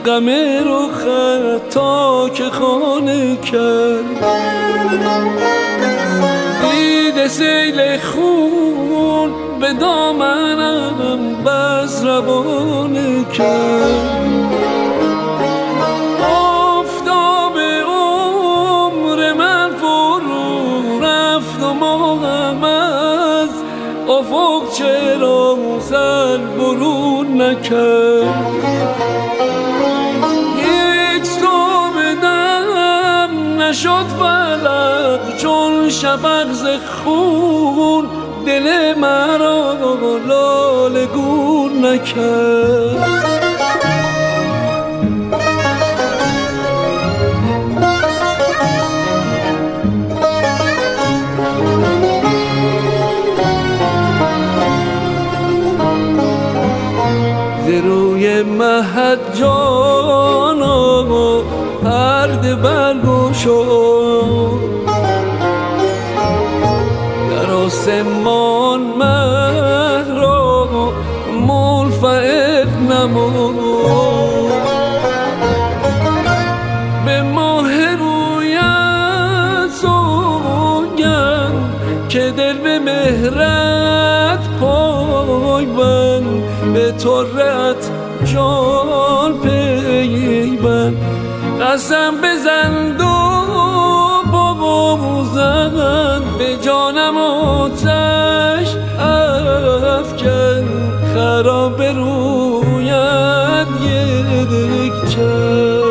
غم رخت تا که خانه کرد، دیده سیل خون به دامنم بس روانه کرد. آفتاب عمر من فرو رفت و ماهم از افق چرا سر برون نکرد. هیچ تو بدم نشد فلق چون شفق ز خون، دل مرا لاله گون نکرد. روی مهد جانا پرده برگشا، در آسمان مه را منفعل نما. به ماه رویت سوگند که دل به مهرت پایبند، به طرت جان پیوند. قسم بزن و بغوزن به جانم آتش افکن، خراب رویت یک چند.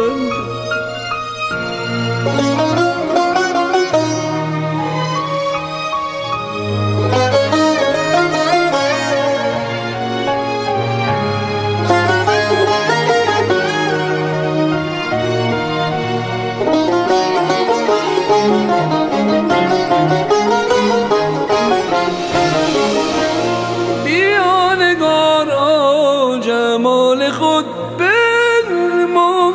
خود بنما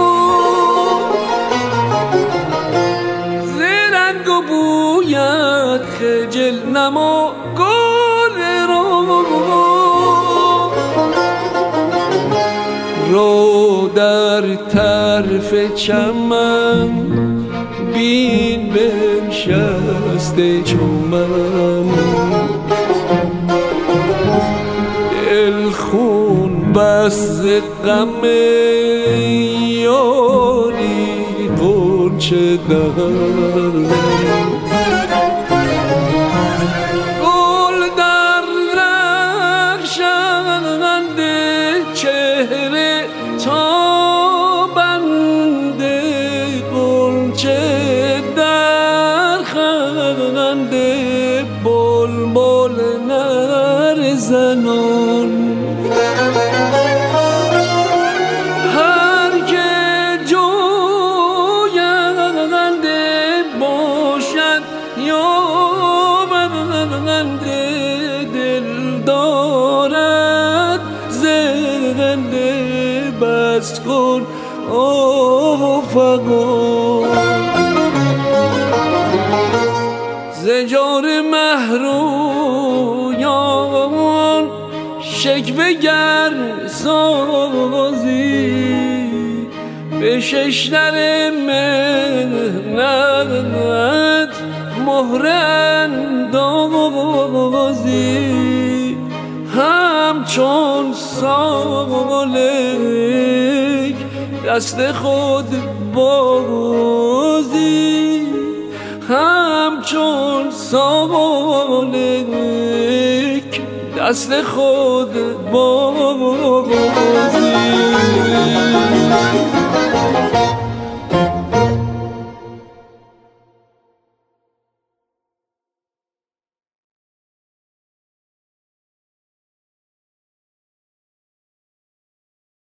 زرنگ و بویت خجل نما گل رو در طرف چمن، بین بنشسته چومن. دل خون بس غم یاری غنچه دارم، گل در رخشنده چهره تا بنده، غنچه در خنده بلبل نر زنان. هر که جوینده باشد یا بنده، دل دارد زنده بس کن افقا. زجار محرویان شکوه گر سازی، به ششدر مهنت مهر اندازی. همچون سالک دست خود بازی، همچون سالک دست خود بازی.